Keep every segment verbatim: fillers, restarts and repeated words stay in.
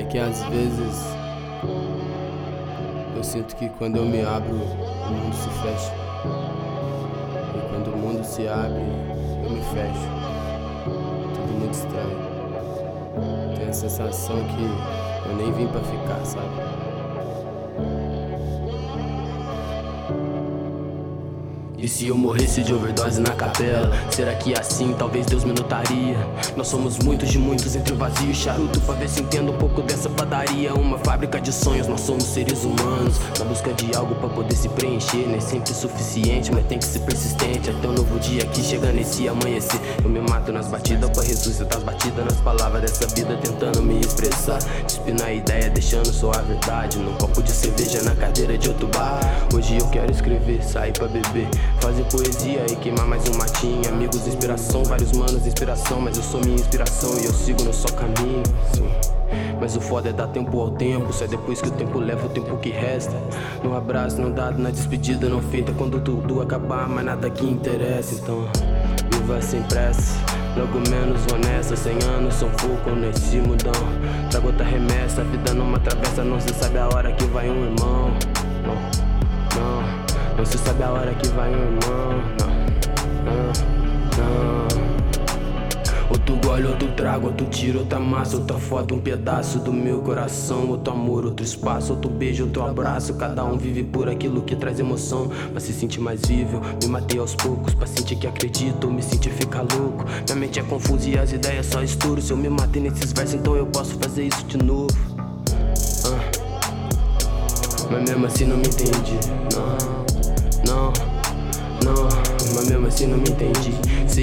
que às vezes eu sinto que quando eu me abro, o mundo se fecha. E quando o mundo se abre, eu me fecho. Tudo muito estranho. Tenho a sensação que eu nem vim pra ficar, sabe? E se eu morresse de overdose na capela? Será que assim talvez Deus me notaria? Nós somos muitos de muitos entre vazio e charuto, pra ver se entendo um pouco dessa padaria. Uma fábrica de sonhos, nós somos seres humanos, na busca de algo pra poder se preencher. Nem sempre suficiente, mas tem que ser persistente até o novo dia que chega nesse amanhecer. Eu me mato nas batidas pra ressuscitar as batidas nas palavras dessa vida, tentando me expressar. Despinar a ideia, deixando só a verdade num copo de cerveja na cadeira de outro bar. Hoje eu quero escrever, sair pra beber, fazer poesia e queimar mais um matinho. Amigos, inspiração, vários manos, inspiração. Mas eu sou minha inspiração e eu sigo no só caminho, sim. Mas o foda é dar tempo ao tempo, só é depois que o tempo leva o tempo que resta. No abraço não dado, na despedida não feita, quando tudo acabar, mas nada que interessa. Então, viva sem pressa, logo menos honesta. Cem anos são pouco nesse mundão. Trago outra remessa, a vida numa travessa. Não se sabe a hora que vai um irmão. Não, não. Não se sabe a hora que vai um irmão, não, não, não. Outro gole, outro trago, outro tiro, outra massa, outra foto, um pedaço do meu coração. Outro amor, outro espaço, outro beijo, outro abraço. Cada um vive por aquilo que traz emoção, pra se sentir mais vivo. Me matei aos poucos, pra sentir que acredito, me sentir ficar louco. Minha mente é confusa e as ideias só estouro. Se eu me matei nesses versos, então eu posso fazer isso de novo. ah. Mas mesmo assim não me entendi, não. Não, não, mas mesmo assim não me entendi.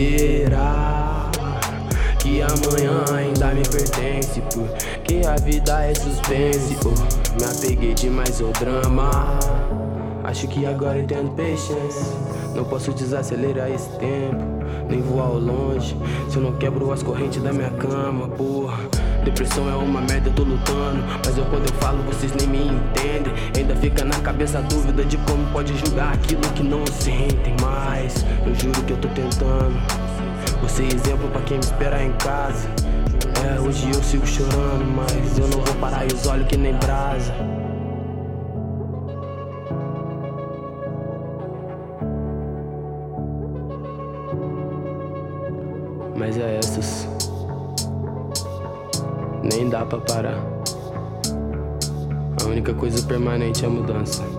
Será que amanhã ainda me pertence? Porque a vida é suspense. Oh, me apeguei demais ao drama. Acho que agora entendo patience. Não posso desacelerar esse tempo, nem voar ao longe, se eu não quebro as correntes da minha cama, porra. Depressão é uma merda, eu tô lutando, mas eu quando eu falo vocês nem me entendem. Ainda fica na cabeça a dúvida de como pode julgar aquilo que não sentem. Mas eu juro que eu tô tentando, vou ser exemplo pra quem me espera em casa. É, hoje eu sigo chorando, mas eu não vou parar e os olhos que nem brasa. Mas é essas, nem dá pra parar. A única coisa permanente é a mudança.